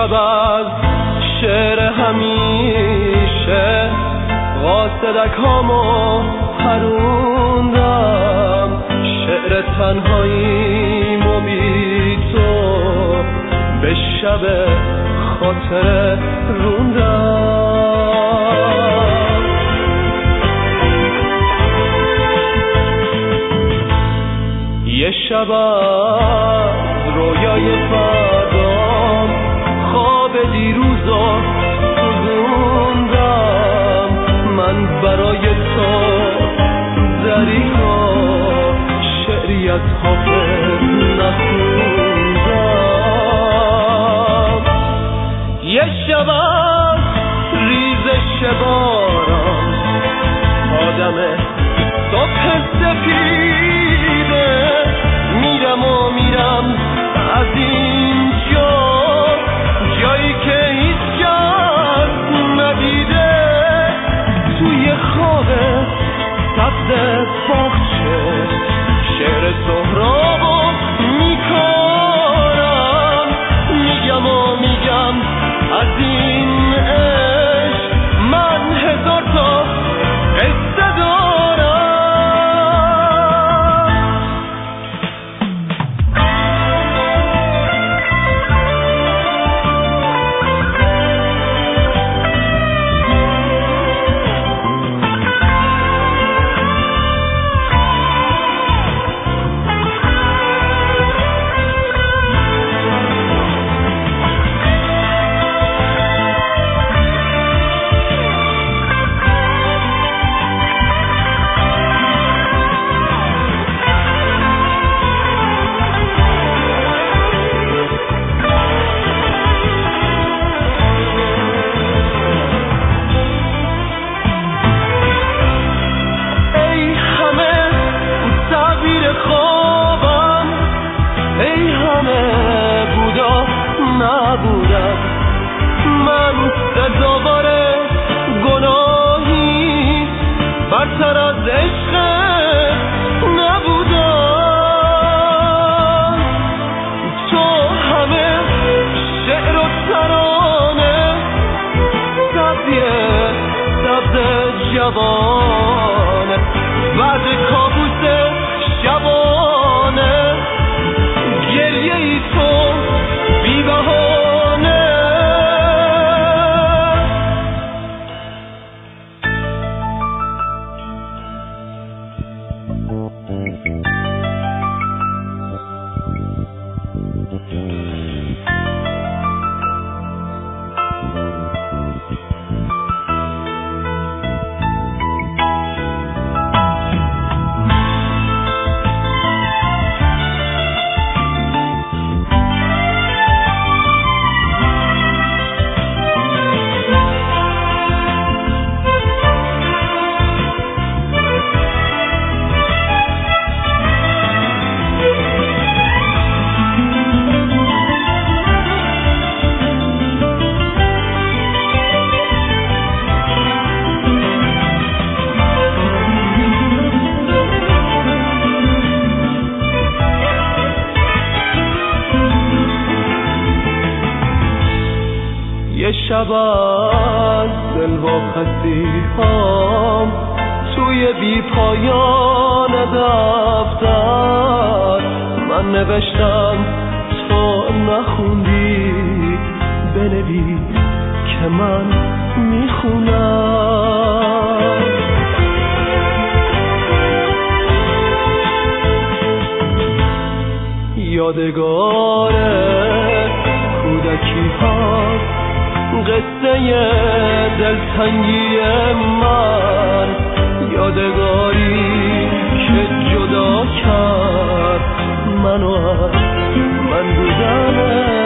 شب از شعر همیشه قاصدک هامو پروندم، شعر تنهاییمو بی تو به شب خاطر روندم. یه شب از رویای فردام خواب دیروزو سوزوندم، من برای تو دریغا شعری از حافظ نخوندم. یه شب از ریزش باران آدم صبح سپیده، میرم و میرم از اینجا، جایی که هیچ کس ندیده، توی خواب سبز باغچه شعر سهرابو میکنم، میگم و میگم از این عشق من هزار تا قصه دارم. نبودم من سزاوار گناهی برتر از عشق نبودم. تو همه شعر و ترانه سبز جوانه، بعد کابوس شبانه گریه ای تو بی بهانه. یه شب از دلواپسی هام توی بی پایان دفتر من نوشتم، تو نخوندی، بنویس که من میخونم. یادگار کودکی هاست قصه دلتنگی من، یادگاری که جدا کرد منو از من بودن